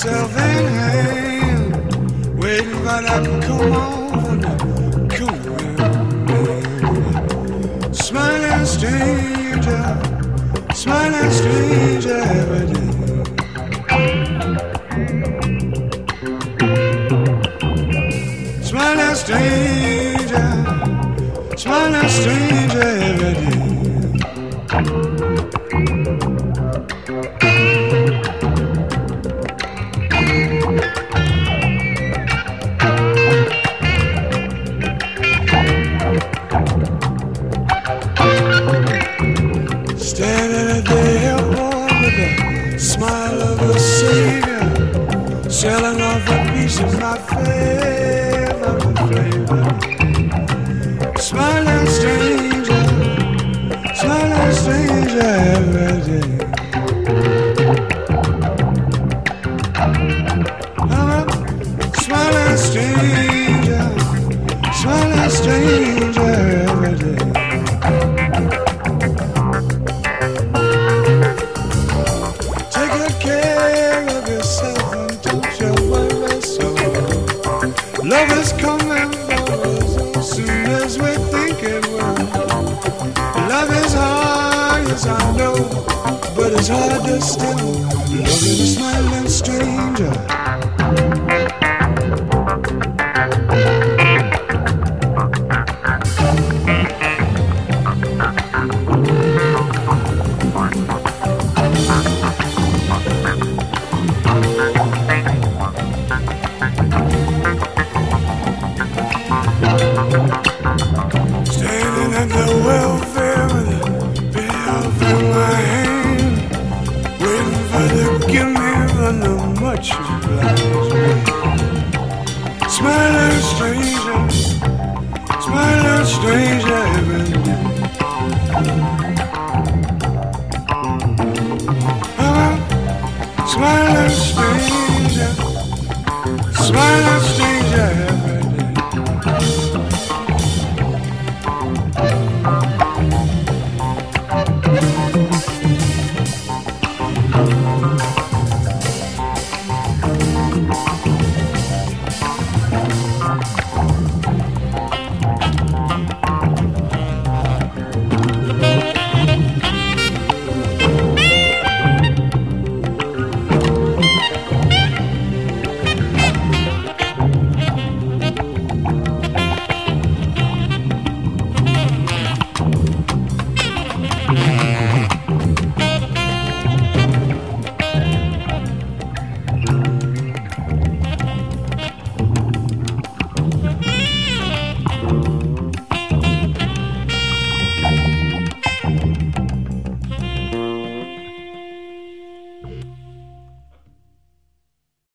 myself in hand, waiting for that come on, come around. Smiling stranger every day. Smiling stranger every day. Standing at the airport with the smile of a savior, selling off a piece of my favorite flavor. Smiling stranger every day. Smiling stranger every day. Love is coming for us as soon as we think it will. Love is hard, yes I know, but it's hard to still loving a smiling stranger. Standing at the welfare with a bill in my hand, waiting for the gimme from the much obliged man. Smiling stranger every day. Smiling